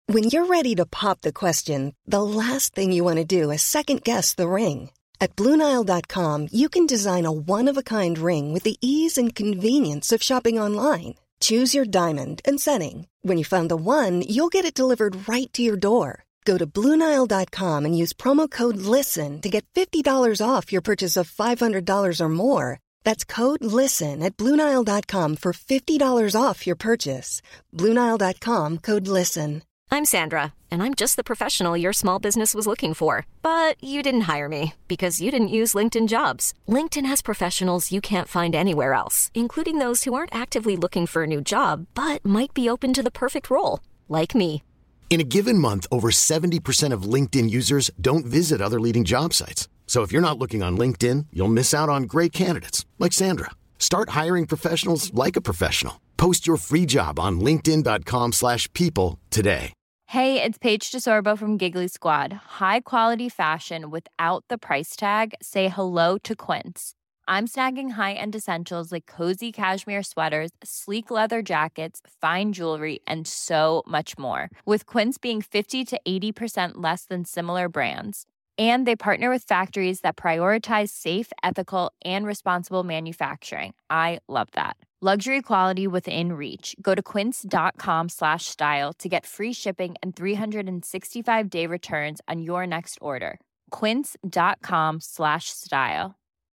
When you're ready to pop the question, the last thing you want to do is second-guess the ring. At BlueNile.com, you can design a one-of-a-kind ring with the ease and convenience of shopping online. Choose your diamond and setting. When you find the one, you'll get it delivered right to your door. Go to BlueNile.com and use promo code LISTEN to get $50 off your purchase of $500 or more. That's code LISTEN at BlueNile.com for $50 off your purchase. BlueNile.com, code LISTEN. I'm Sandra, and I'm just the professional your small business was looking for. But you didn't hire me because you didn't use LinkedIn Jobs. LinkedIn has professionals you can't find anywhere else, including those who aren't actively looking for a new job, but might be open to the perfect role, like me. In a given month, over 70% of LinkedIn users don't visit other leading job sites. So if you're not looking on LinkedIn, you'll miss out on great candidates like Sandra. Start hiring professionals like a professional. Post your free job on linkedin.com/people today. Hey, it's Paige DeSorbo from Giggly Squad. High quality fashion without the price tag. Say hello to Quince. I'm snagging high-end essentials like cozy cashmere sweaters, sleek leather jackets, fine jewelry, and so much more. With Quince being 50 to 80% less than similar brands. And they partner with factories that prioritize safe, ethical, and responsible manufacturing. I love that. Luxury quality within reach. Go to quince.com/style to get free shipping and 365-day returns on your next order. Quince.com/style.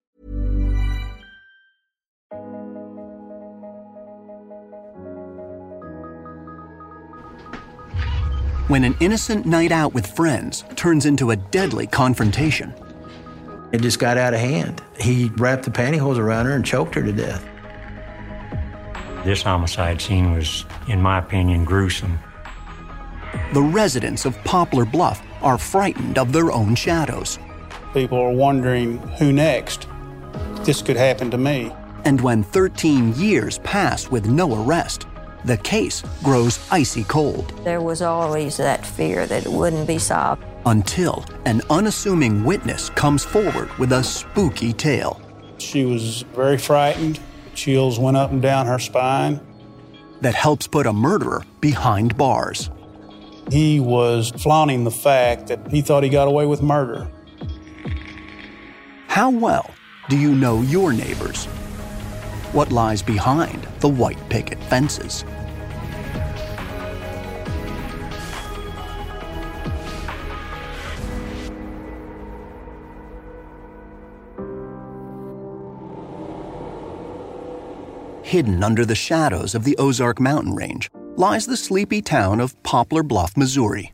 When an innocent night out with friends turns into a deadly confrontation. It just got out of hand. He wrapped the pantyhose around her and choked her to death. This homicide scene was, in my opinion, gruesome. The residents of Poplar Bluff are frightened of their own shadows. People are wondering, who next? This could happen to me. And when 13 years pass with no arrest, the case grows icy cold. There was always that fear that it wouldn't be solved. Until an unassuming witness comes forward with a spooky tale. She was very frightened. Chills went up and down her spine. That helps put a murderer behind bars. He was flaunting the fact that he thought he got away with murder. How well do you know your neighbors? What lies behind the white picket fences? Hidden under the shadows of the Ozark mountain range lies the sleepy town of Poplar Bluff, Missouri.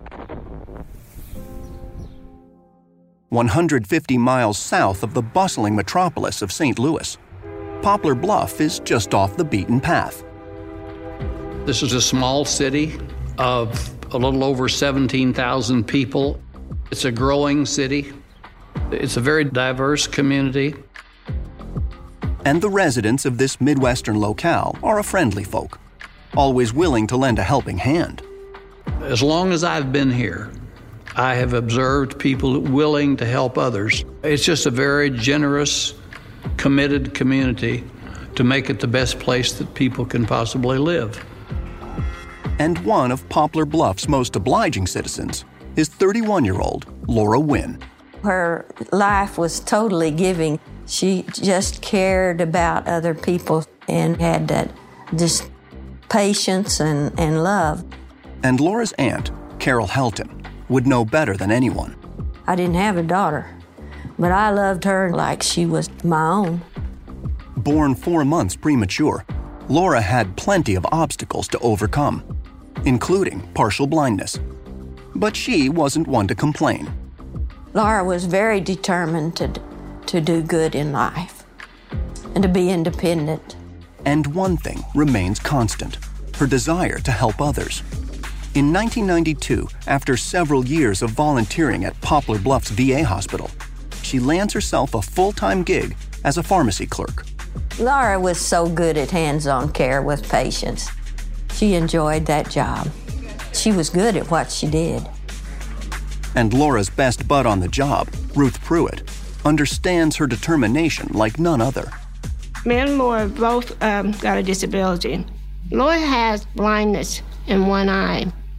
150 miles south of the bustling metropolis of St. Louis, Poplar Bluff is just off the beaten path. This is a small city of a little over 17,000 people. It's a growing city. It's a very diverse community. And the residents of this Midwestern locale are a friendly folk, always willing to lend a helping hand. As long as I've been here, I have observed people willing to help others. It's just a very generous, committed community to make it the best place that people can possibly live. And one of Poplar Bluff's most obliging citizens is 31-year-old Laura Wynn. Her life was totally giving. She just cared about other people and had that just patience and love. And Laura's aunt, Carol Helton, would know better than anyone. I didn't have a daughter, but I loved her like she was my own. Born 4 months premature, Laura had plenty of obstacles to overcome, including partial blindness. But she wasn't one to complain. Laura was very determined to do good in life and to be independent. And one thing remains constant, her desire to help others. In 1992, after several years of volunteering at Poplar Bluff's VA hospital, she lands herself a full-time gig as a pharmacy clerk. Laura was so good at hands-on care with patients. She enjoyed that job. She was good at what she did. And Laura's best bud on the job, Ruth Pruitt, understands her determination like none other. Me and Laura both got a disability. Laura has blindness in one eye.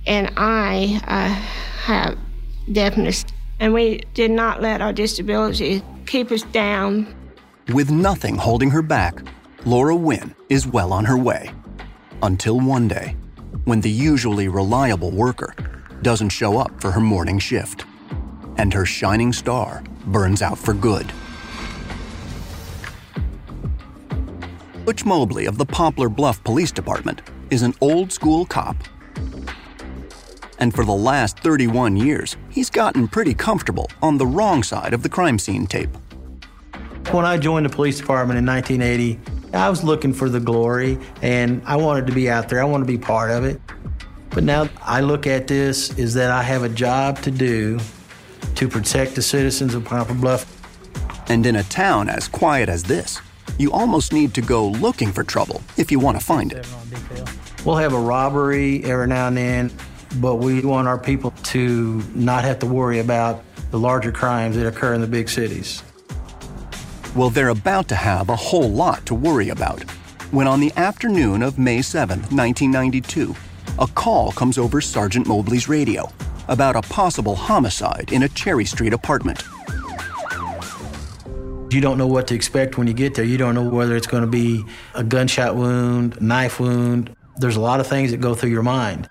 and I have deafness, and we did not let our disability keep us down. With nothing holding her back, Laura Wynn is well on her way. Until one day, when the usually reliable worker doesn't show up for her morning shift, and her shining star burns out for good. Butch Mobley of the Poplar Bluff Police Department is an old-school cop. And for the last 31 years, he's gotten pretty comfortable on the wrong side of the crime scene tape. When I joined the police department in 1980, I was looking for the glory, and I wanted to be out there. I wanted to be part of it. But now I look at this is that I have a job to do to protect the citizens of Poplar Bluff. And in a town as quiet as this, you almost need to go looking for trouble if you want to find it. We'll have a robbery every now and then, but we want our people to not have to worry about the larger crimes that occur in the big cities. Well, they're about to have a whole lot to worry about when on the afternoon of May 7th, 1992, a call comes over Sergeant Mobley's radio about a possible homicide in a Cherry Street apartment. You don't know what to expect when you get there. You don't know whether it's going to be a gunshot wound, knife wound. There's a lot of things that go through your mind.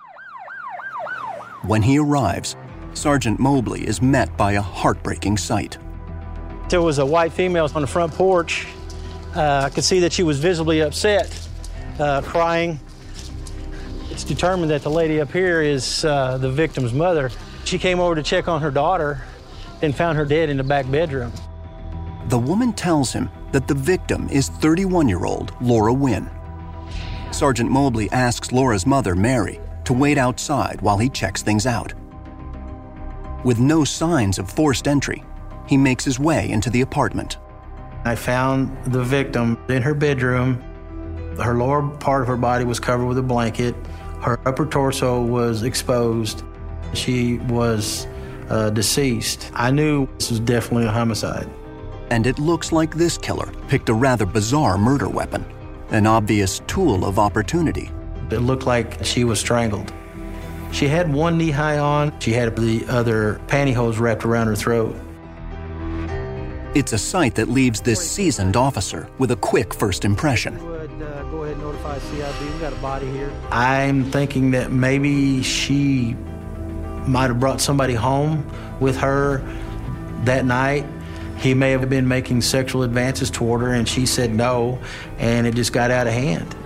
When he arrives, Sergeant Mobley is met by a heartbreaking sight. There was a white female on the front porch. I could see that she was visibly upset, crying. It's determined that the lady up here is the victim's mother. She came over to check on her daughter and found her dead in the back bedroom. The woman tells him that the victim is 31-year-old Laura Wynn. Sergeant Mobley asks Laura's mother, Mary, to wait outside while he checks things out. With no signs of forced entry, he makes his way into the apartment. I found the victim in her bedroom. Her lower part of her body was covered with a blanket. Her upper torso was exposed. She was deceased. I knew this was definitely a homicide. And it looks like this killer picked a rather bizarre murder weapon, an obvious tool of opportunity. It looked like she was strangled. She had one knee high on. She had the other pantyhose wrapped around her throat. It's a sight that leaves this seasoned officer with a quick first impression. Go ahead and notify CID. We've got a body here. I'm thinking that maybe she might have brought somebody home with her that night. He may have been making sexual advances toward her, and she said no, and it just got out of hand.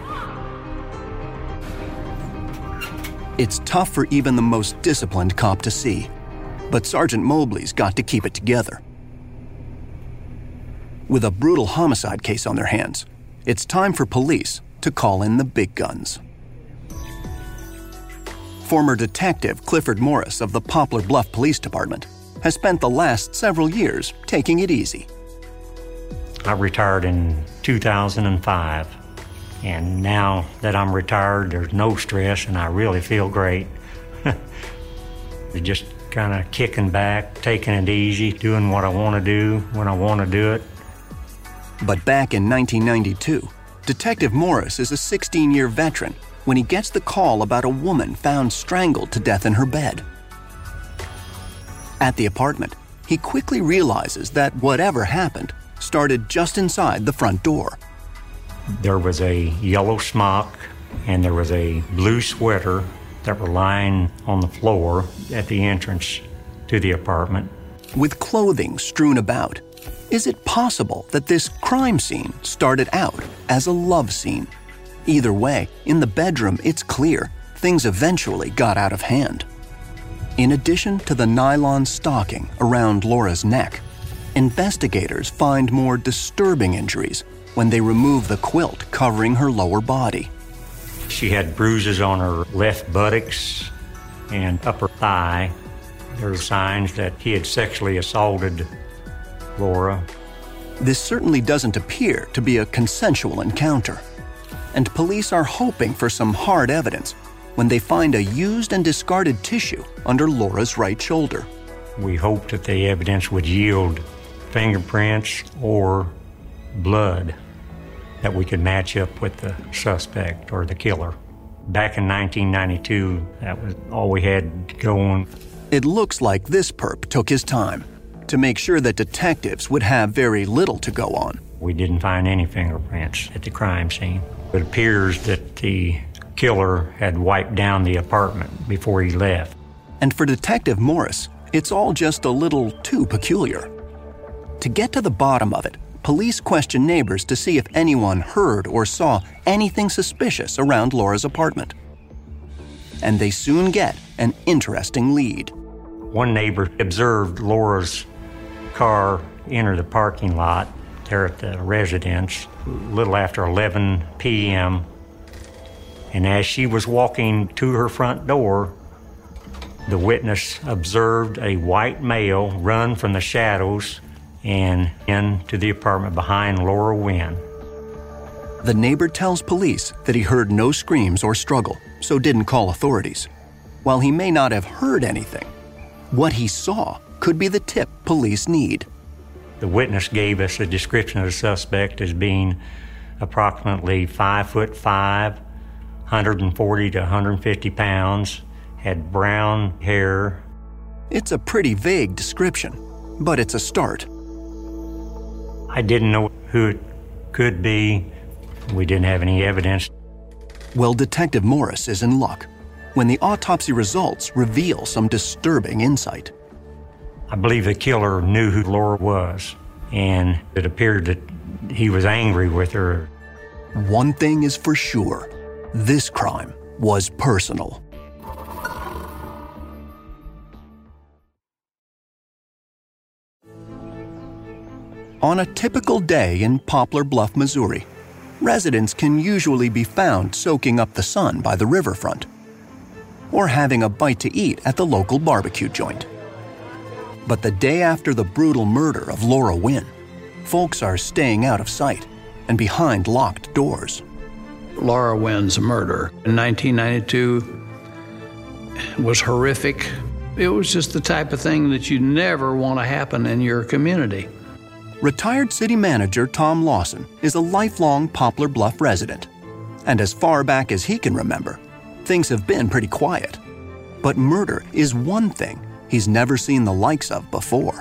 It's tough for even the most disciplined cop to see, but Sergeant Mobley's got to keep it together. With a brutal homicide case on their hands, it's time for police to call in the big guns. Former Detective Clifford Morris of the Poplar Bluff Police Department has spent the last several years taking it easy. I retired in 2005, and now that I'm retired, there's no stress, and I really feel great. Just kind of kicking back, taking it easy, doing what I want to do when I want to do it. But back in 1992, Detective Morris is a 16-year veteran when he gets the call about a woman found strangled to death in her bed. At the apartment, he quickly realizes that whatever happened started just inside the front door. There was a yellow smock and there was a blue sweater that were lying on the floor at the entrance to the apartment. With clothing strewn about, is it possible that this crime scene started out as a love scene? Either way, in the bedroom, it's clear things eventually got out of hand. In addition to the nylon stocking around Laura's neck, investigators find more disturbing injuries when they remove the quilt covering her lower body. She had bruises on her left buttocks and upper thigh. There were signs that he had sexually assaulted Laura. This certainly doesn't appear to be a consensual encounter, and police are hoping for some hard evidence when they find a used and discarded tissue under Laura's right shoulder. We hoped that the evidence would yield fingerprints or blood that we could match up with the suspect or the killer. Back in 1992, that was all we had going. It looks like this perp took his time to make sure that detectives would have very little to go on. We didn't find any fingerprints at the crime scene. It appears that the killer had wiped down the apartment before he left. And for Detective Morris, it's all just a little too peculiar. To get to the bottom of it, police question neighbors to see if anyone heard or saw anything suspicious around Laura's apartment. And they soon get an interesting lead. One neighbor observed Laura's car enter the parking lot there at the residence a little after 11 p.m. And as she was walking to her front door, the witness observed a white male run from the shadows and into the apartment behind Laura Wynn. The neighbor tells police that he heard no screams or struggle, so didn't call authorities. While he may not have heard anything, what he saw could be the tip police need. The witness gave us a description of the suspect as being approximately 5'5", 140 to 150 pounds, had brown hair. It's a pretty vague description, but it's a start. I didn't know who it could be. We didn't have any evidence. Well, Detective Morris is in luck when the autopsy results reveal some disturbing insight. I believe the killer knew who Laura was, and it appeared that he was angry with her. One thing is for sure, this crime was personal. On a typical day in Poplar Bluff, Missouri, residents can usually be found soaking up the sun by the riverfront or having a bite to eat at the local barbecue joint. But the day after the brutal murder of Laura Wynn, folks are staying out of sight and behind locked doors. Laura Wynn's murder in 1992 was horrific. It was just the type of thing that you never want to happen in your community. Retired city manager Tom Lawson is a lifelong Poplar Bluff resident. And as far back as he can remember, things have been pretty quiet. But murder is one thing he's never seen the likes of before.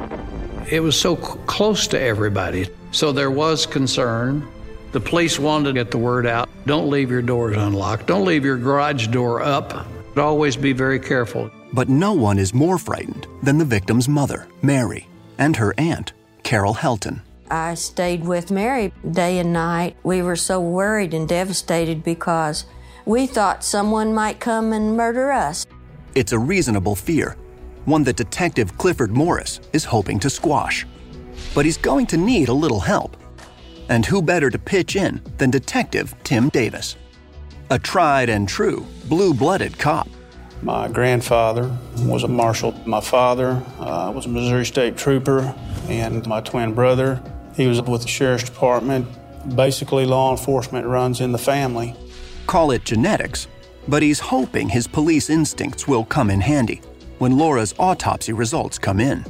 It was so close to everybody, so there was concern. The police wanted to get the word out. Don't leave your doors unlocked. Don't leave your garage door up. Always be very careful. But no one is more frightened than the victim's mother, Mary, and her aunt, Carol Helton. I stayed with Mary day and night. We were so worried and devastated because we thought someone might come and murder us. It's a reasonable fear, one that Detective Clifford Morris is hoping to squash. But he's going to need a little help. And who better to pitch in than Detective Tim Davis, a tried and true blue-blooded cop. My grandfather was a marshal. My father was a Missouri State Trooper, and my twin brother, he was with the Sheriff's Department. Basically, law enforcement runs in the family. Call it genetics, but he's hoping his police instincts will come in handy when Laura's autopsy results come in.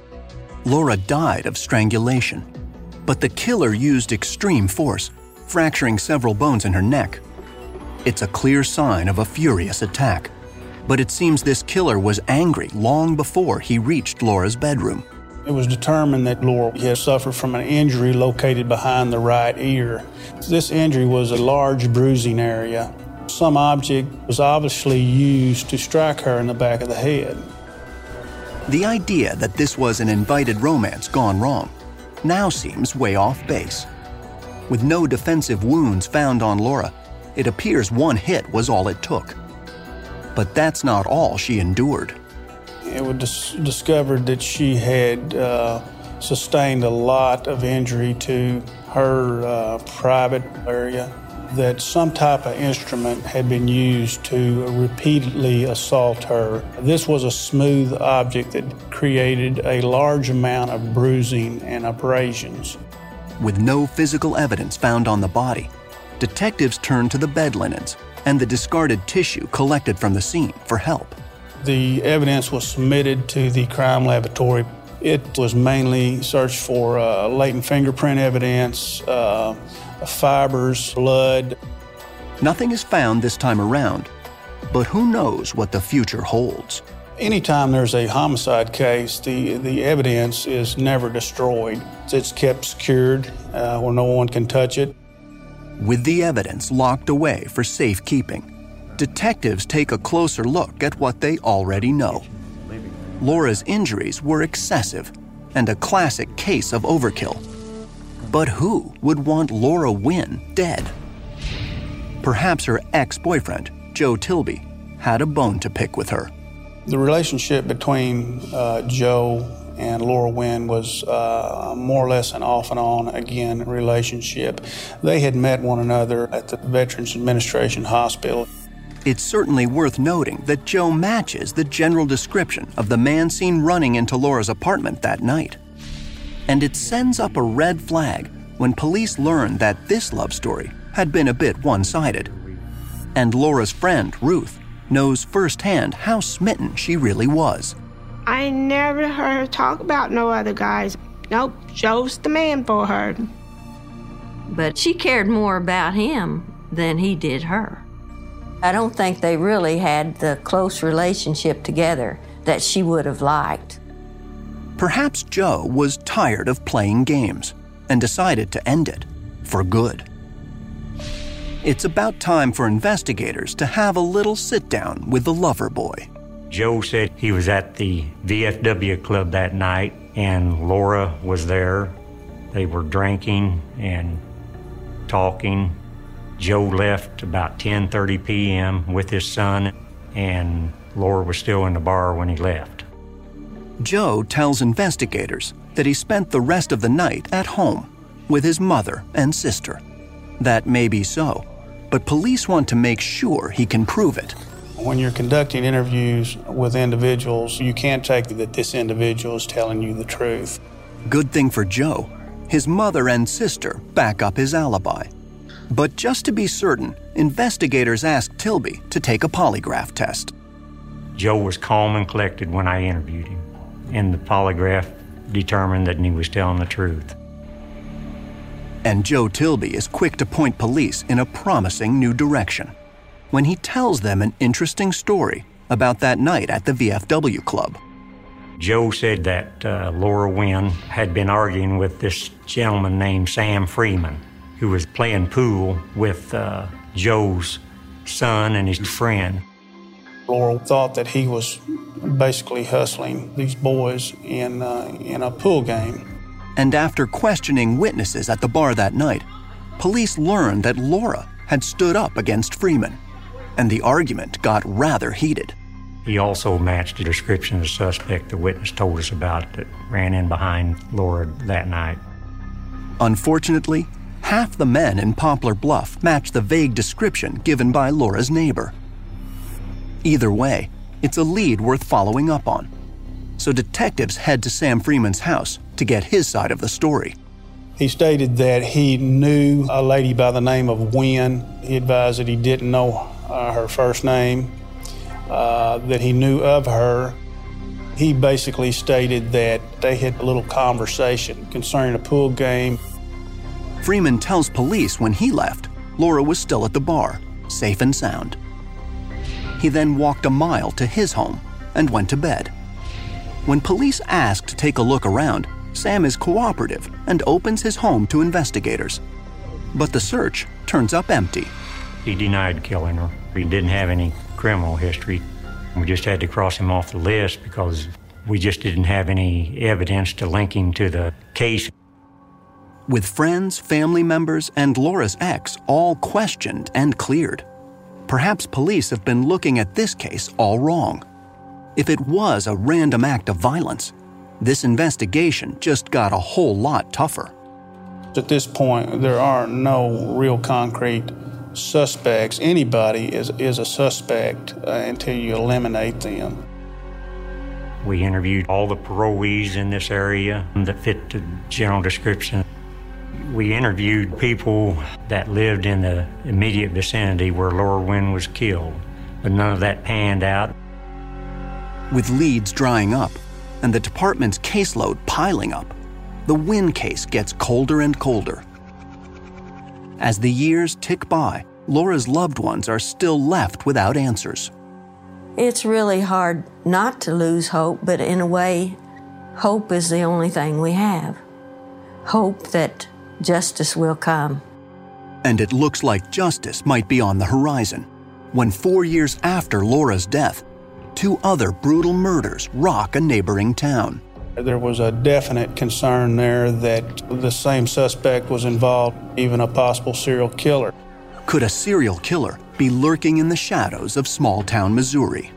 Laura died of strangulation, but the killer used extreme force, fracturing several bones in her neck. It's a clear sign of a furious attack, but it seems this killer was angry long before he reached Laura's bedroom. It was determined that Laura had suffered from an injury located behind the right ear. This injury was a large bruising area. Some object was obviously used to strike her in the back of the head. The idea that this was an invited romance gone wrong now seems way off base. With no defensive wounds found on Laura, it appears one hit was all it took. But that's not all she endured. It was discovered that she had sustained a lot of injury to her private area, that some type of instrument had been used to repeatedly assault her. This was a smooth object that created a large amount of bruising and abrasions. With no physical evidence found on the body, detectives turned to the bed linens and the discarded tissue collected from the scene for help. The evidence was submitted to the crime laboratory. It was mainly searched for latent fingerprint evidence, fibers, blood. Nothing is found this time around, but who knows what the future holds. Anytime there's a homicide case, the evidence is never destroyed. It's kept secured where no one can touch it. With the evidence locked away for safekeeping, detectives take a closer look at what they already know. Laura's injuries were excessive and a classic case of overkill. But who would want Laura Wynn dead? Perhaps her ex-boyfriend, Joe Tilby, had a bone to pick with her. The relationship between Joe and Laura Wynn was more or less an off and on again relationship. They had met one another at the Veterans Administration Hospital. It's certainly worth noting that Joe matches the general description of the man seen running into Laura's apartment that night. And it sends up a red flag when police learn that this love story had been a bit one-sided. And Laura's friend, Ruth, knows firsthand how smitten she really was. I never heard her talk about no other guys. Nope, Joe's the man for her. But she cared more about him than he did her. I don't think they really had the close relationship together that she would have liked. Perhaps Joe was tired of playing games and decided to end it for good. It's about time for investigators to have a little sit-down with the lover boy. Joe said he was at the VFW club that night, and Laura was there. They were drinking and talking. Joe left about 10:30 p.m. with his son, and Laura was still in the bar when he left. Joe tells investigators that he spent the rest of the night at home with his mother and sister. That may be so, but police want to make sure he can prove it. When you're conducting interviews with individuals, you can't take that this individual is telling you the truth. Good thing for Joe, his mother and sister back up his alibi. But just to be certain, investigators asked Tilby to take a polygraph test. Joe was calm and collected when I interviewed him, and the polygraph determined that he was telling the truth. And Joe Tilby is quick to point police in a promising new direction when he tells them an interesting story about that night at the VFW club. Joe said that Laura Wynn had been arguing with this gentleman named Sam Freeman, who was playing pool with Joe's son and his friend. Laura thought that he was basically hustling these boys in a pool game. And after questioning witnesses at the bar that night, police learned that Laura had stood up against Freeman, and the argument got rather heated. He also matched the description of the suspect the witness told us about that ran in behind Laura that night. Unfortunately, half the men in Poplar Bluff matched the vague description given by Laura's neighbor. Either way, it's a lead worth following up on. So detectives head to Sam Freeman's house to get his side of the story. He stated that he knew a lady by the name of Wynn. He advised that he didn't know her first name, that he knew of her. He basically stated that they had a little conversation concerning a pool game. Freeman tells police when he left, Laura was still at the bar, safe and sound. He then walked a mile to his home and went to bed. When police ask to take a look around, Sam is cooperative and opens his home to investigators. But the search turns up empty. He denied killing her. He didn't have any criminal history. We just had to cross him off the list because we just didn't have any evidence to link him to the case. With friends, family members, and Laura's ex all questioned and cleared, perhaps police have been looking at this case all wrong. If it was a random act of violence, this investigation just got a whole lot tougher. At this point, there are no real concrete suspects. Anybody is a suspect until you eliminate them. We interviewed all the parolees in this area that fit the general description. We interviewed people that lived in the immediate vicinity where Laura Wynn was killed, but none of that panned out. With leads drying up and the department's caseload piling up, the Wynn case gets colder and colder. As the years tick by, Laura's loved ones are still left without answers. It's really hard not to lose hope, but in a way, hope is the only thing we have. Hope that justice will come. And it looks like justice might be on the horizon when 4 years after Laura's death, 2 other brutal murders rock a neighboring town. There was a definite concern there that the same suspect was involved, even a possible serial killer. Could a serial killer be lurking in the shadows of small-town Missouri?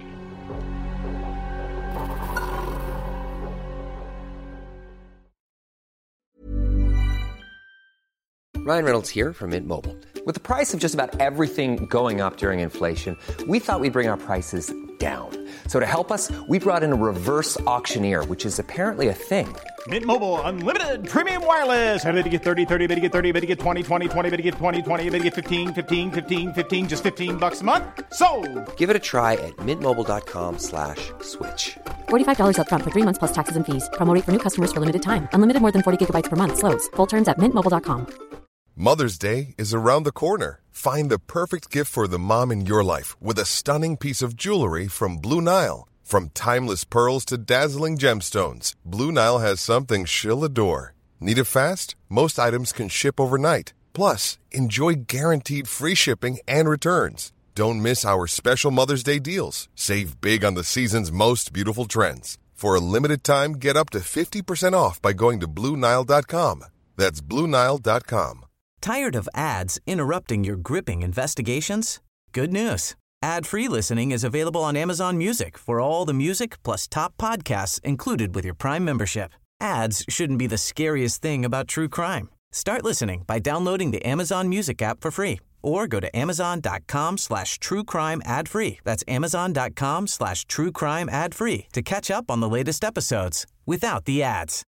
Ryan Reynolds here from Mint Mobile. With the price of just about everything going up during inflation, we thought we'd bring our prices down. So to help us, we brought in a reverse auctioneer, which is apparently a thing. Mint Mobile Unlimited Premium Wireless. How to get 30, 30, bit to get 30, bit to get 20, 20, 20, bit to get 20, 20, bit to get 15, 15, 15, 15, just $15 a month? Sold! Give it a try at mintmobile.com/switch. $45 up front for 3 months plus taxes and fees. Promo rate for new customers for limited time. Unlimited more than 40 gigabytes per month. Slows full terms at mintmobile.com. Mother's Day is around the corner. Find the perfect gift for the mom in your life with a stunning piece of jewelry from Blue Nile. From timeless pearls to dazzling gemstones, Blue Nile has something she'll adore. Need it fast? Most items can ship overnight. Plus, enjoy guaranteed free shipping and returns. Don't miss our special Mother's Day deals. Save big on the season's most beautiful trends. For a limited time, get up to 50% off by going to BlueNile.com. That's BlueNile.com. Tired of ads interrupting your gripping investigations? Good news. Ad-free listening is available on Amazon Music for all the music plus top podcasts included with your Prime membership. Ads shouldn't be the scariest thing about true crime. Start listening by downloading the Amazon Music app for free or go to amazon.com/truecrime ad-free. That's amazon.com/truecrime ad-free to catch up on the latest episodes without the ads.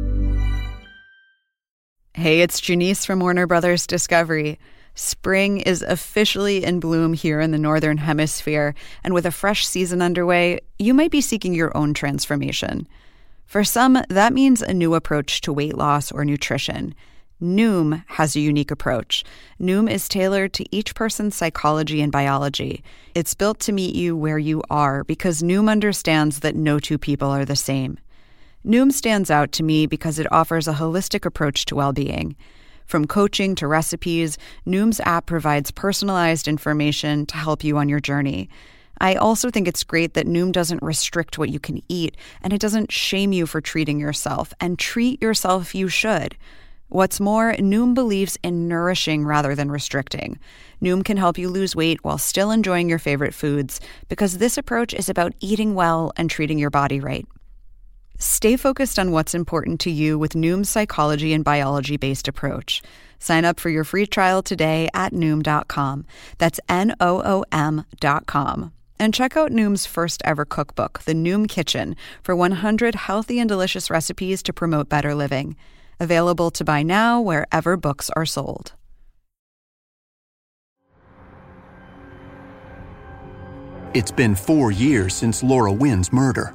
Hey, it's Janice from Warner Brothers Discovery. Spring is officially in bloom here in the Northern Hemisphere, and with a fresh season underway, you might be seeking your own transformation. For some, that means a new approach to weight loss or nutrition. Noom has a unique approach. Noom is tailored to each person's psychology and biology. It's built to meet you where you are because Noom understands that no two people are the same. Noom stands out to me because it offers a holistic approach to well-being. From coaching to recipes, Noom's app provides personalized information to help you on your journey. I also think it's great that Noom doesn't restrict what you can eat, and it doesn't shame you for treating yourself, and treat yourself you should. What's more, Noom believes in nourishing rather than restricting. Noom can help you lose weight while still enjoying your favorite foods, because this approach is about eating well and treating your body right. Stay focused on what's important to you with Noom's psychology and biology-based approach. Sign up for your free trial today at Noom.com. That's Noom.com. And check out Noom's first ever cookbook, The Noom Kitchen, for 100 healthy and delicious recipes to promote better living. Available to buy now wherever books are sold. It's been 4 years since Laura Wynn's murder.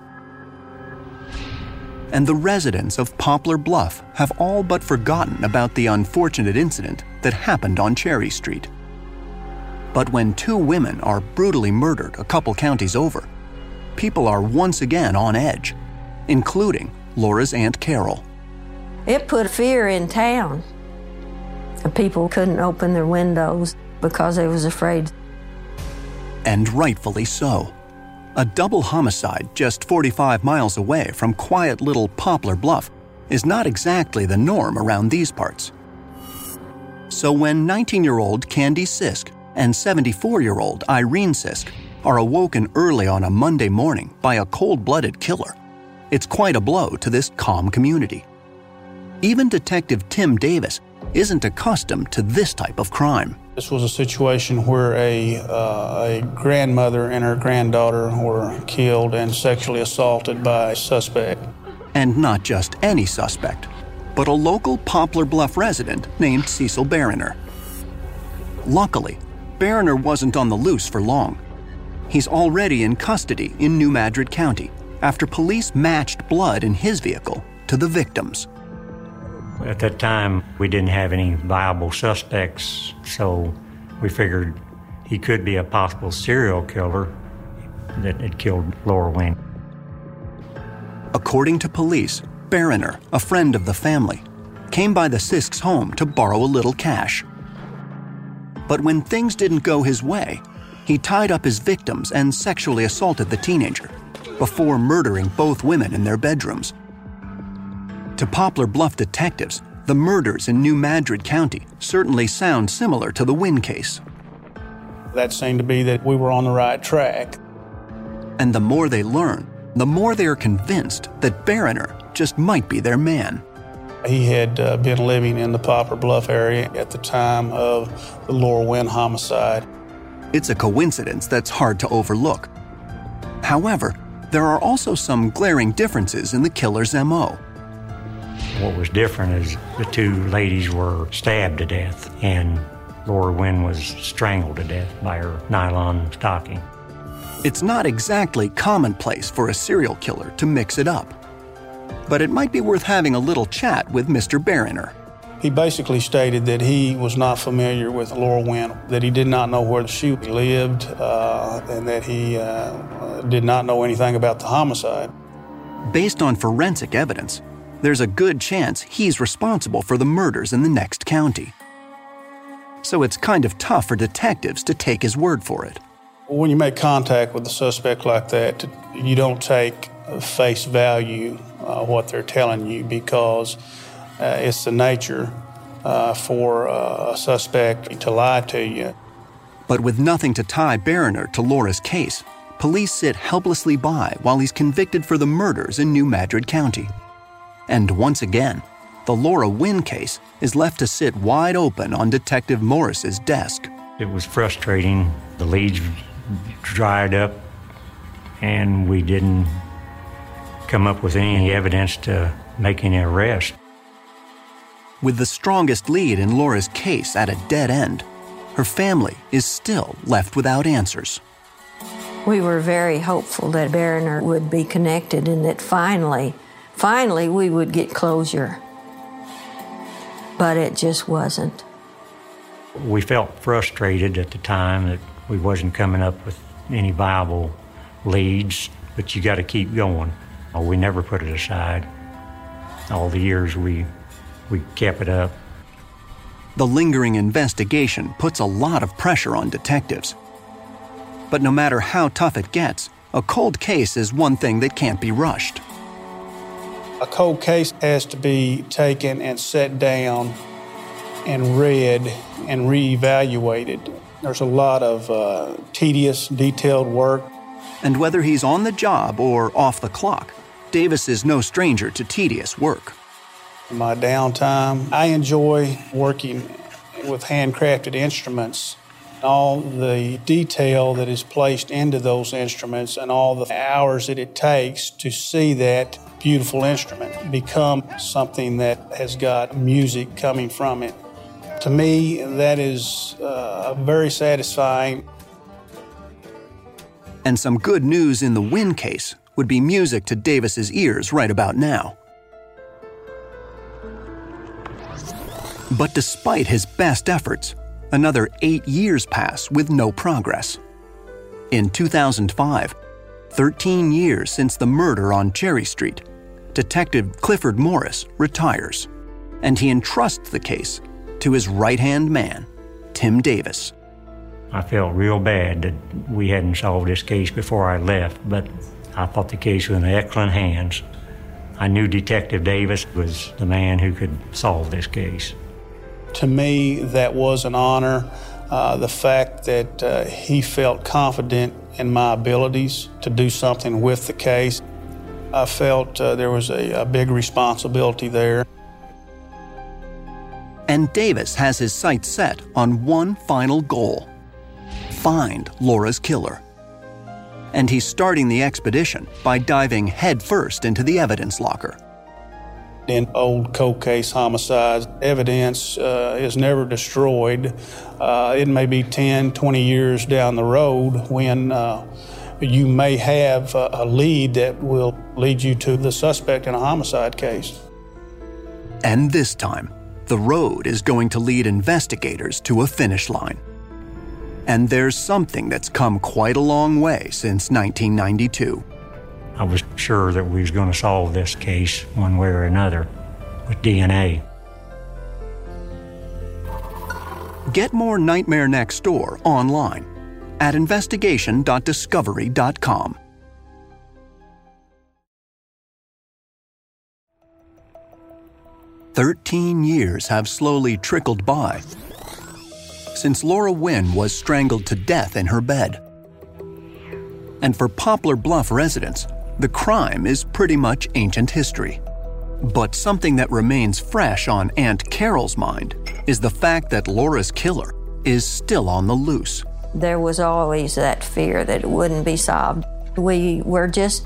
And the residents of Poplar Bluff have all but forgotten about the unfortunate incident that happened on Cherry Street. But when 2 women are brutally murdered a couple counties over, people are once again on edge, including Laura's Aunt Carol. It put fear in town. People couldn't open their windows because they was afraid. And rightfully so. A double homicide just 45 miles away from quiet little Poplar Bluff is not exactly the norm around these parts. So when 19-year-old Candy Sisk and 74-year-old Irene Sisk are awoken early on a Monday morning by a cold-blooded killer, it's quite a blow to this calm community. Even Detective Tim Davis isn't accustomed to this type of crime. This was a situation where a grandmother and her granddaughter were killed and sexually assaulted by a suspect. And not just any suspect, but a local Poplar Bluff resident named Cecil Barriner. Luckily, Barriner wasn't on the loose for long. He's already in custody in New Madrid County after police matched blood in his vehicle to the victim's. At that time, we didn't have any viable suspects, so We figured he could be a possible serial killer that had killed Laura Wynn. According to police, Barriner, a friend of the family, came by the Sisks' home to borrow a little cash. But when things didn't go his way, he tied up his victims and sexually assaulted the teenager before murdering both women in their bedrooms. To Poplar Bluff detectives, the murders in New Madrid County certainly sound similar to the Wynn case. That seemed to be that we were on the right track. And the more they learn, the more they are convinced that Barriner just might be their man. He had been living in the Poplar Bluff area at the time of the Laura Wynn homicide. It's a coincidence that's hard to overlook. However, there are also some glaring differences in the killer's MO. What was different is the two ladies were stabbed to death, and Laura Wynn was strangled to death by her nylon stocking. It's not exactly commonplace for a serial killer to mix it up. But it might be worth having a little chat with Mr. Barriner. He basically stated that he was not familiar with Laura Wynn, that he did not know where she lived, and that he did not know anything about the homicide. Based on forensic evidence, there's a good chance he's responsible for the murders in the next county. So it's kind of tough for detectives to take his word for it. When you make contact with a suspect like that, you don't take face value what they're telling you, because it's the nature for a suspect to lie to you. But with nothing to tie Barriner to Laura's case, police sit helplessly by while he's convicted for the murders in New Madrid County. And once again, the Laura Wynn case is left to sit wide open on Detective Morris's desk. It was frustrating. The leads dried up, and we didn't come up with any evidence to make any arrest. With the strongest lead in Laura's case at a dead end, her family is still left without answers. We were very hopeful that Barriner would be connected and that finally we would get closure. But it just wasn't. We felt frustrated at the time that we wasn't coming up with any viable leads, but you got to keep going. We never put it aside. All the years we kept it up. The lingering investigation puts a lot of pressure on detectives. But no matter how tough it gets, a cold case is one thing that can't be rushed. A cold case has to be taken and set down and read and reevaluated. There's a lot of tedious, detailed work. And whether he's on the job or off the clock, Davis is no stranger to tedious work. In my downtime, I enjoy working with handcrafted instruments. All the detail that is placed into those instruments and all the hours that it takes to see that beautiful instrument become something that has got music coming from it. To me, that is very satisfying. And some good news in the Wynn case would be music to Davis's ears right about now. But despite his best efforts, another 8 years pass with no progress. In 2005, 13 years since the murder on Cherry Street, Detective Clifford Morris retires, and he entrusts the case to his right-hand man, Tim Davis. I felt real bad that we hadn't solved this case before I left, but I thought the case was in excellent hands. I knew Detective Davis was the man who could solve this case. To me, that was an honor. The fact that he felt confident in my abilities to do something with the case. I felt there was a big responsibility there. And Davis has his sights set on one final goal: find Laura's killer. And he's starting the expedition by diving headfirst into the evidence locker. In old cold case homicides, evidence is never destroyed. It may be 10, 20 years down the road when you may have a lead that will lead you to the suspect in a homicide case. And this time, the road is going to lead investigators to a finish line. And there's something that's come quite a long way since 1992. I was sure that we was going to solve this case one way or another with DNA. Get more Nightmare Next Door online at investigation.discovery.com. "13 years have slowly trickled by since Laura Wynn was strangled to death in her bed. And for Poplar Bluff residents, the crime is pretty much ancient history. But something that remains fresh on Aunt Carol's mind is the fact that Laura's killer is still on the loose. There was always that fear that it wouldn't be solved. We were just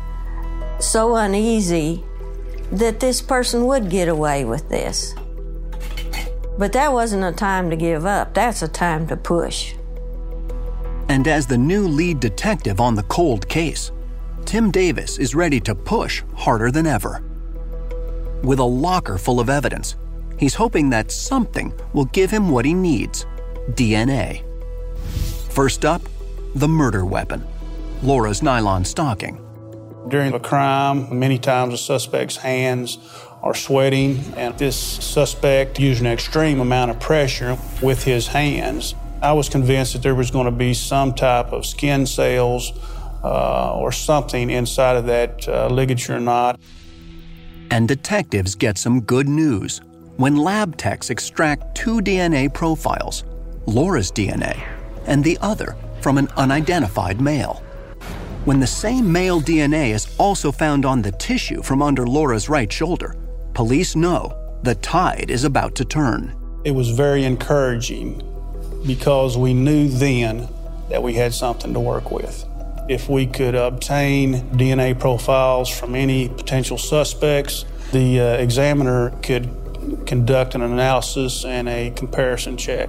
so uneasy that this person would get away with this. But that wasn't a time to give up. That's a time to push. And as the new lead detective on the cold case, Tim Davis is ready to push harder than ever. With a locker full of evidence, he's hoping that something will give him what he needs: DNA. First up, the murder weapon, Laura's nylon stocking. During a crime, many times the suspect's hands are sweating, and this suspect used an extreme amount of pressure with his hands. I was convinced that there was going to be some type of skin cells or something inside of that ligature knot. And detectives get some good news when lab techs extract 2 DNA profiles, Laura's DNA and the other from an unidentified male. When the same male DNA is also found on the tissue from under Laura's right shoulder, police know the tide is about to turn. It was very encouraging because we knew then that we had something to work with. If we could obtain DNA profiles from any potential suspects, the examiner could conduct an analysis and a comparison check.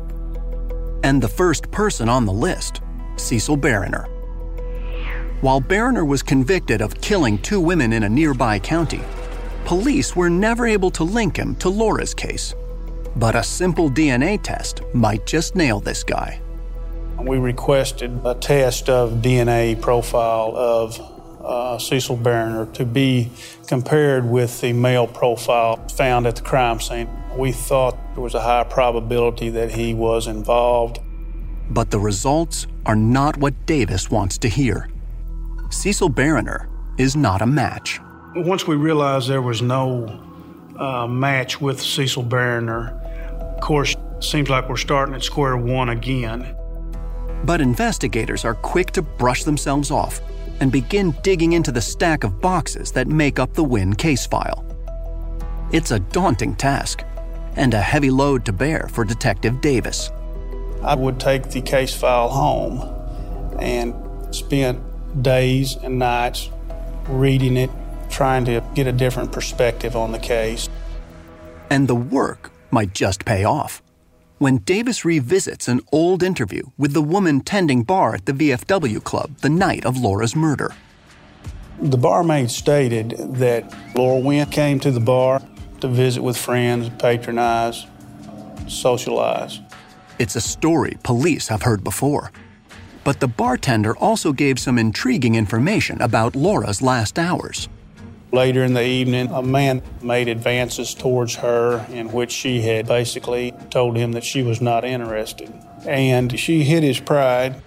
And the first person on the list, Cecil Barriner. While Barriner was convicted of killing 2 women in a nearby county, police were never able to link him to Laura's case. But a simple DNA test might just nail this guy. We requested a test of DNA profile of Cecil Barriner to be compared with the male profile found at the crime scene. We thought there was a high probability that he was involved. But the results are not what Davis wants to hear. Cecil Barriner is not a match. Once we realized there was no match with Cecil Barriner, of course, it seems like we're starting at square one again. But investigators are quick to brush themselves off and begin digging into the stack of boxes that make up the Wynn case file. It's a daunting task and a heavy load to bear for Detective Davis. I would take the case file home and spend days and nights reading it, trying to get a different perspective on the case. And the work might just pay off when Davis revisits an old interview with the woman tending bar at the VFW club the night of Laura's murder. The barmaid stated that Laura Wynn came to the bar to visit with friends, patronize, socialize. It's a story police have heard before. But the bartender also gave some intriguing information about Laura's last hours. Later in the evening, a man made advances towards her in which she had basically told him that she was not interested. And she hit his pride.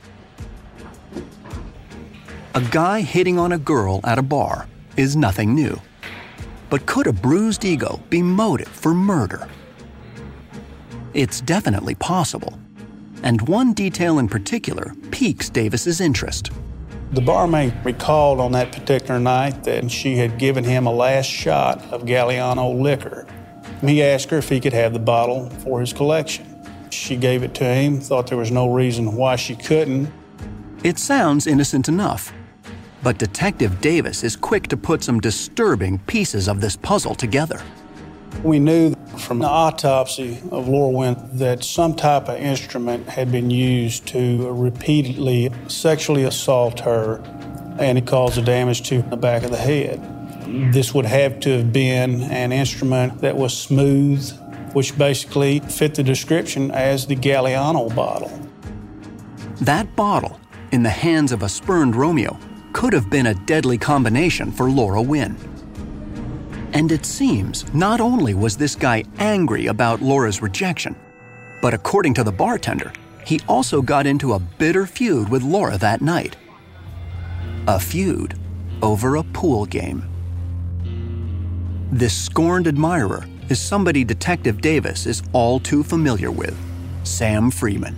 A guy hitting on a girl at a bar is nothing new. But could a bruised ego be motive for murder? It's definitely possible. And one detail in particular piques Davis's interest. The barmaid recalled on that particular night that she had given him a last shot of Galliano liquor. He asked her if he could have the bottle for his collection. She gave it to him, thought there was no reason why she couldn't. It sounds innocent enough, but Detective Davis is quick to put some disturbing pieces of this puzzle together. We knew from the autopsy of Laura Wynn that some type of instrument had been used to repeatedly sexually assault her, and it caused the damage to the back of the head. This would have to have been an instrument that was smooth, which basically fit the description as the Galliano bottle. That bottle, in the hands of a spurned Romeo, could have been a deadly combination for Laura Wynn. And it seems not only was this guy angry about Laura's rejection, but according to the bartender, he also got into a bitter feud with Laura that night. A feud over a pool game. This scorned admirer is somebody Detective Davis is all too familiar with, Sam Freeman.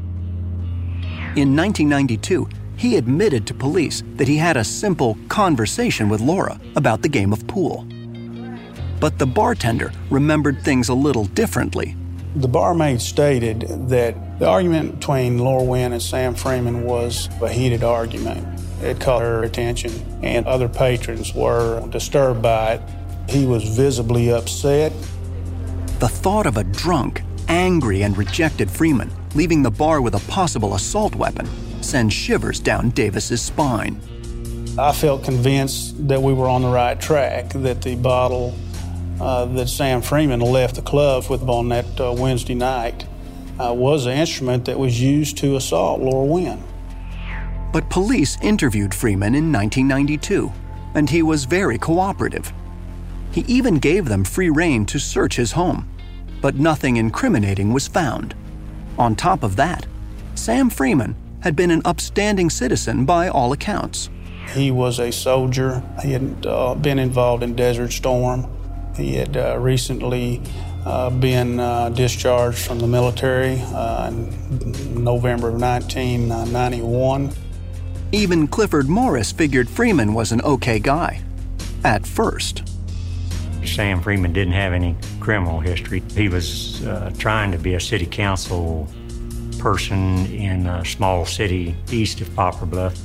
In 1992, he admitted to police that he had a simple conversation with Laura about the game of pool. But the bartender remembered things a little differently. The barmaid stated that the argument between Laura Wynn and Sam Freeman was a heated argument. It caught her attention, and other patrons were disturbed by it. He was visibly upset. The thought of a drunk, angry, and rejected Freeman leaving the bar with a possible assault weapon sends shivers down Davis's spine. I felt convinced that we were on the right track, that the bottle that Sam Freeman left the club with on that Wednesday night was an instrument that was used to assault Laura Wynn. But police interviewed Freeman in 1992, and he was very cooperative. He even gave them free rein to search his home, but nothing incriminating was found. On top of that, Sam Freeman had been an upstanding citizen by all accounts. He was a soldier. He had been involved in Desert Storm. He had recently been discharged from the military in November of 1991. Even Clifford Morris figured Freeman was an okay guy, at first. Sam Freeman didn't have any criminal history. He was trying to be a city council person in a small city east of Poplar Bluff.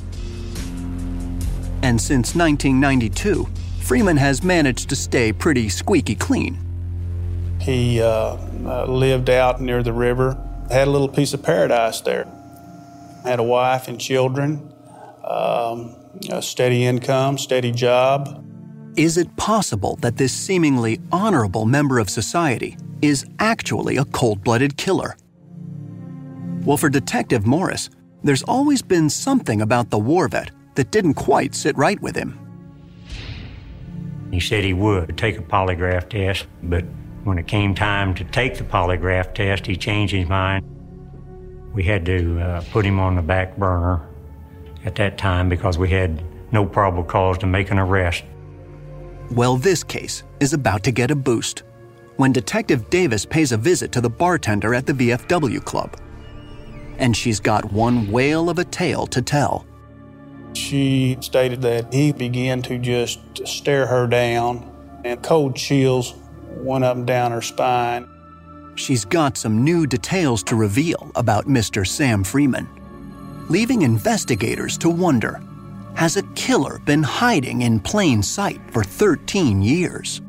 And since 1992, Freeman has managed to stay pretty squeaky clean. He lived out near the river, had a little piece of paradise there. Had a wife and children, a steady income, steady job. Is it possible that this seemingly honorable member of society is actually a cold-blooded killer? Well, for Detective Morris, there's always been something about the war vet that didn't quite sit right with him. He said he would take a polygraph test, but when it came time to take the polygraph test, he changed his mind. We had to put him on the back burner at that time because we had no probable cause to make an arrest. Well, this case is about to get a boost when Detective Davis pays a visit to the bartender at the VFW club. And she's got one whale of a tale to tell. She stated that he began to just stare her down, and cold chills went up and down her spine. She's got some new details to reveal about Mr. Sam Freeman, leaving investigators to wonder, has a killer been hiding in plain sight for 13 years?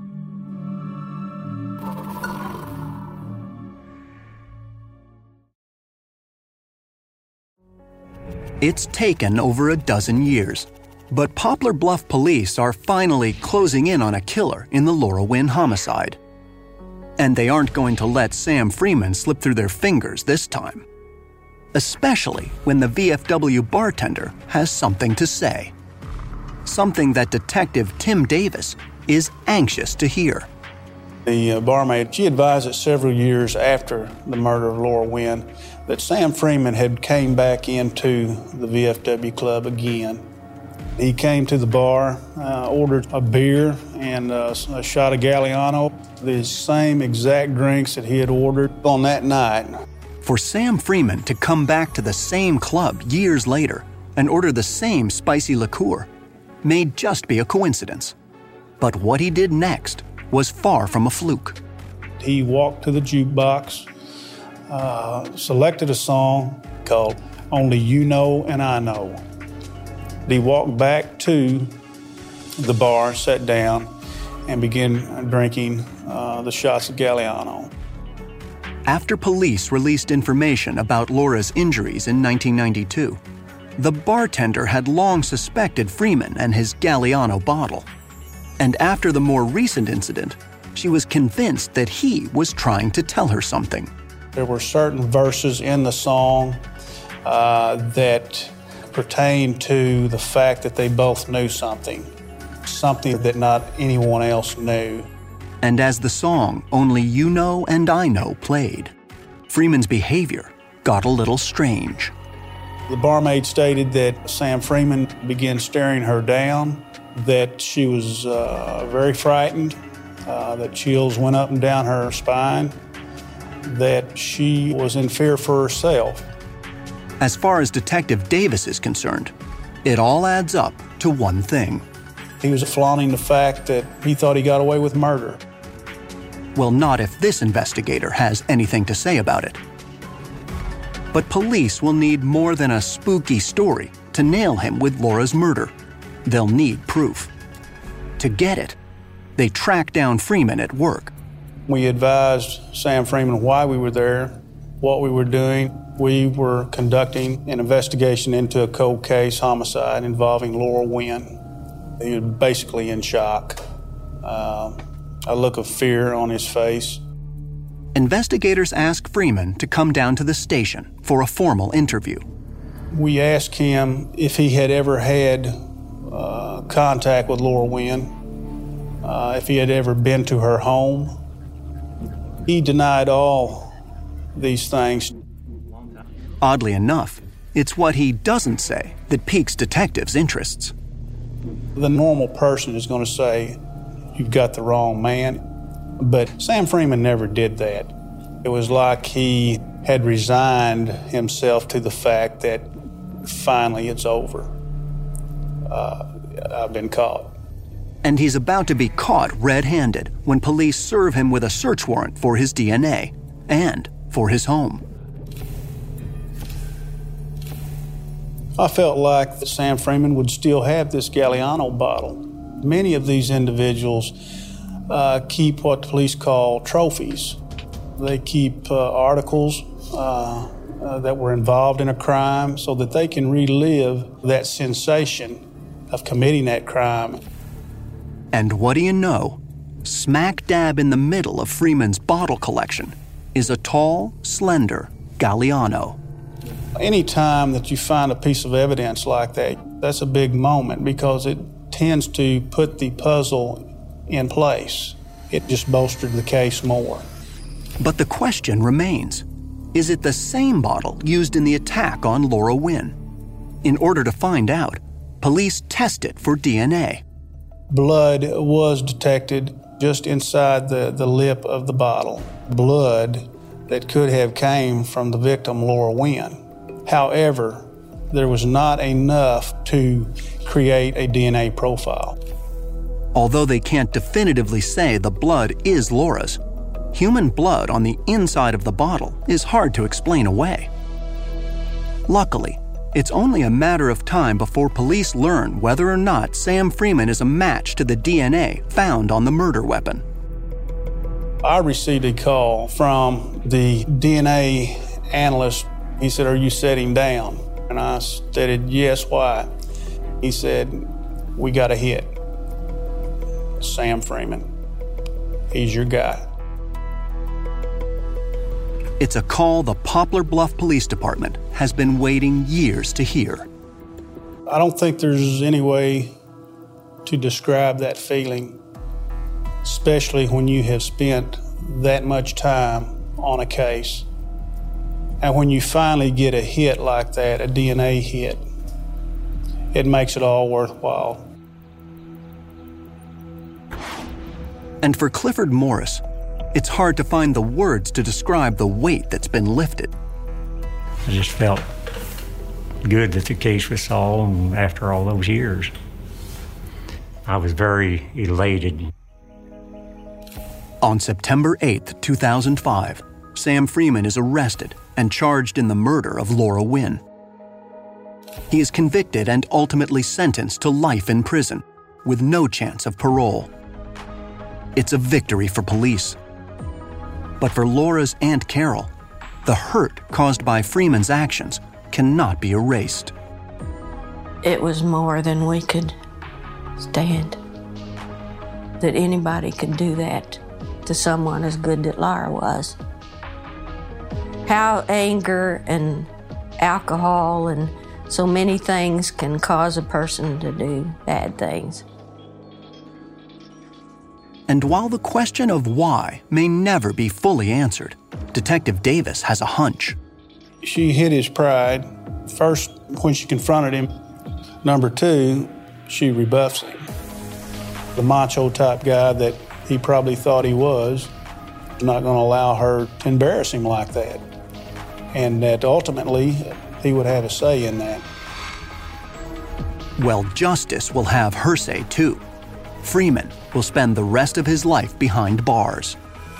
It's taken over a dozen years, but Poplar Bluff police are finally closing in on a killer in the Laura Wynn homicide. And they aren't going to let Sam Freeman slip through their fingers this time, especially when the VFW bartender has something to say. Something that Detective Tim Davis is anxious to hear. The barmaid, she advised that several years after the murder of Laura Wynn, that Sam Freeman had came back into the VFW club again. He came to the bar, ordered a beer and a shot of Galliano, the same exact drinks that he had ordered on that night. For Sam Freeman to come back to the same club years later and order the same spicy liqueur may just be a coincidence. But what he did next was far from a fluke. He walked to the jukebox, selected a song called Only You Know and I Know. He walked back to the bar, sat down, and began drinking the shots of Galliano. After police released information about Laura's injuries in 1992, the bartender had long suspected Freeman and his Galliano bottle. And after the more recent incident, she was convinced that he was trying to tell her something. There were certain verses in the song that pertained to the fact that they both knew something that not anyone else knew. And as the song Only You Know and I Know played, Freeman's behavior got a little strange. The barmaid stated that Sam Freeman began staring her down, that she was very frightened, that chills went up and down her spine, that she was in fear for herself. As far as Detective Davis is concerned, it all adds up to one thing. He was flaunting the fact that he thought he got away with murder. Well, not if this investigator has anything to say about it. But police will need more than a spooky story to nail him with Laura's murder. They'll need proof. To get it, they track down Freeman at work. We advised Sam Freeman why we were there, what we were doing. We were conducting an investigation into a cold case homicide involving Laura Wynn. He was basically in shock, a look of fear on his face. Investigators ask Freeman to come down to the station for a formal interview. We asked him if he had ever had contact with Laura Wynn, if he had ever been to her home. He denied all these things. Oddly enough, it's what he doesn't say that piques detectives' interests. The normal person is going to say, you've got the wrong man. But Sam Freeman never did that. It was like he had resigned himself to the fact that finally it's over. I've been caught. And he's about to be caught red-handed when police serve him with a search warrant for his DNA and for his home. I felt like that Sam Freeman would still have this Galliano bottle. Many of these individuals keep what the police call trophies. They keep articles that were involved in a crime so that they can relive that sensation of committing that crime. And what do you know? Smack dab in the middle of Freeman's bottle collection is a tall, slender Galliano. Any time that you find a piece of evidence like that, that's a big moment because it tends to put the puzzle in place. It just bolstered the case more. But the question remains, is it the same bottle used in the attack on Laura Wynn? In order to find out, police test it for DNA. Blood was detected just inside the lip of the bottle. Blood that could have came from the victim, Laura Wynn. However, there was not enough to create a DNA profile. Although they can't definitively say the blood is Laura's, human blood on the inside of the bottle is hard to explain away. Luckily, it's only a matter of time before police learn whether or not Sam Freeman is a match to the DNA found on the murder weapon. I received a call from the DNA analyst. He said, "Are you setting down?" And I stated, "Yes, why?" He said, "We got a hit. Sam Freeman. He's your guy." It's a call the Poplar Bluff Police Department has been waiting years to hear. I don't think there's any way to describe that feeling, especially when you have spent that much time on a case. And when you finally get a hit like that, a DNA hit, it makes it all worthwhile. And for Clifford Morris, it's hard to find the words to describe the weight that's been lifted. I just felt good that the case was solved after all those years. I was very elated. On September 8th, 2005, Sam Freeman is arrested and charged in the murder of Laura Wynn. He is convicted and ultimately sentenced to life in prison, with no chance of parole. It's a victory for police. But for Laura's Aunt Carol, the hurt caused by Freeman's actions cannot be erased. It was more than we could stand. That anybody could do that to someone as good as Laura was. How anger and alcohol and so many things can cause a person to do bad things. And while the question of why may never be fully answered, Detective Davis has a hunch. She hit his pride, first when she confronted him. Number two, she rebuffs him. The macho type guy that he probably thought he was, not going to allow her to embarrass him like that. And that ultimately, he would have a say in that. Well, justice will have her say too. Freeman will spend the rest of his life behind bars.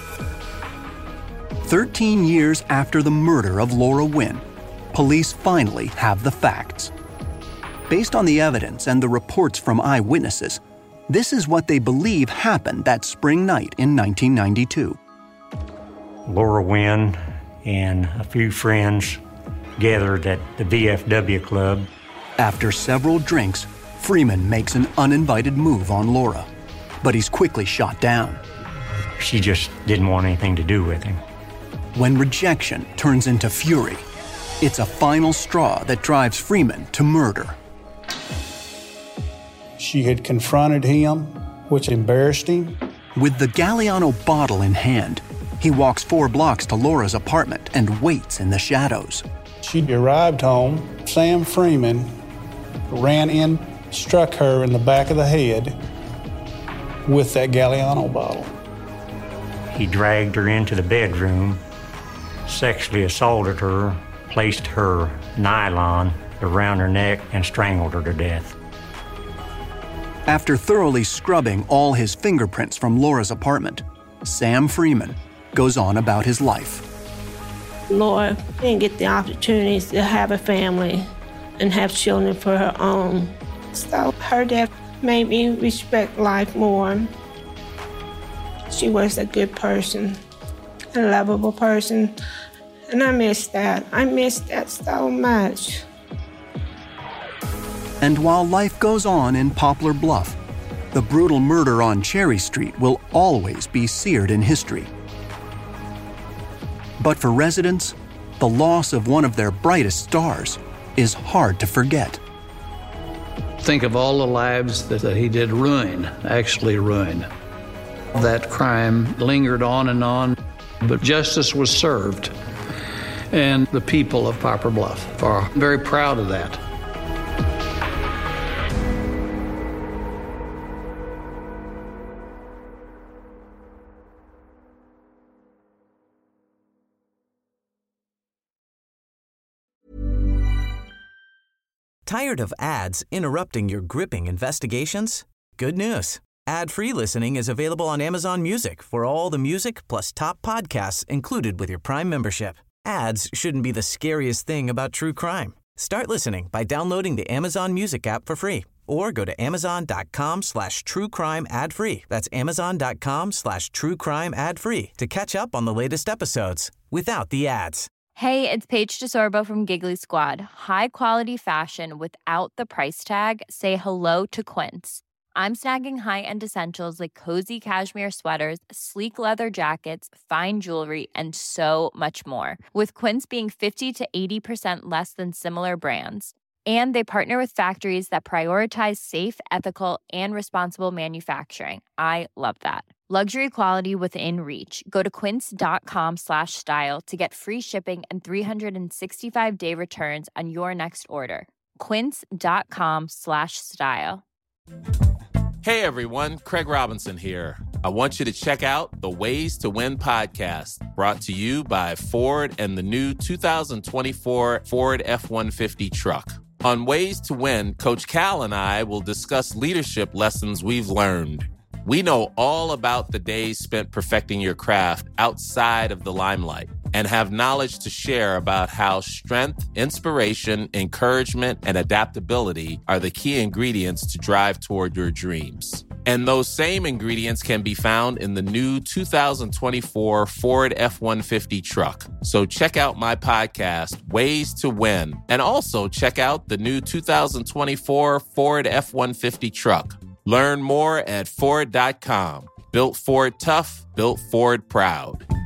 13 years after the murder of Laura Wynn, police finally have the facts. Based on the evidence and the reports from eyewitnesses, this is what they believe happened that spring night in 1992. Laura Wynn and a few friends gathered at the VFW club. After several drinks, Freeman makes an uninvited move on Laura, but he's quickly shot down. She just didn't want anything to do with him. When rejection turns into fury, it's a final straw that drives Freeman to murder. She had confronted him, which embarrassed him. With the Galliano bottle in hand, he walks 4 blocks to Laura's apartment and waits in the shadows. She arrived home. Sam Freeman ran in, struck her in the back of the head with that Galliano bottle. He dragged her into the bedroom, sexually assaulted her, placed her nylon around her neck, and strangled her to death. After thoroughly scrubbing all his fingerprints from Laura's apartment, Sam Freeman goes on about his life. Laura didn't get the opportunities to have a family and have children for her own. So her death made me respect life more. She was a good person, a lovable person, and I miss that. I miss that so much. And while life goes on in Poplar Bluff, the brutal murder on Cherry Street will always be seared in history. But for residents, the loss of one of their brightest stars is hard to forget. Think of all the lives that he did ruin, actually ruin. That crime lingered on, but justice was served. And the people of Poplar Bluff are very proud of that. Tired of ads interrupting your gripping investigations? Good news. Ad-free listening is available on Amazon Music for all the music plus top podcasts included with your Prime membership. Ads shouldn't be the scariest thing about true crime. Start listening by downloading the Amazon Music app for free or go to amazon.com/truecrime ad-free. That's amazon.com/truecrime ad-free to catch up on the latest episodes without the ads. Hey, it's Paige DeSorbo from Giggly Squad. High quality fashion without the price tag. Say hello to Quince. I'm snagging high-end essentials like cozy cashmere sweaters, sleek leather jackets, fine jewelry, and so much more. With Quince being 50 to 80% less than similar brands. And they partner with factories that prioritize safe, ethical, and responsible manufacturing. I love that. Luxury quality within reach. Go to quince.com/style to get free shipping and 365-day returns on your next order. Quince.com/style. Hey everyone, Craig Robinson here. I want you to check out the Ways to Win podcast, brought to you by Ford and the new 2024 Ford F-150 truck. On Ways to Win, Coach Cal and I will discuss leadership lessons we've learned. We know all about the days spent perfecting your craft outside of the limelight and have knowledge to share about how strength, inspiration, encouragement, and adaptability are the key ingredients to drive toward your dreams. And those same ingredients can be found in the new 2024 Ford F-150 truck. So check out my podcast, Ways to Win, and also check out the new 2024 Ford F-150 truck. Learn more at Ford.com. Built Ford tough, built Ford proud.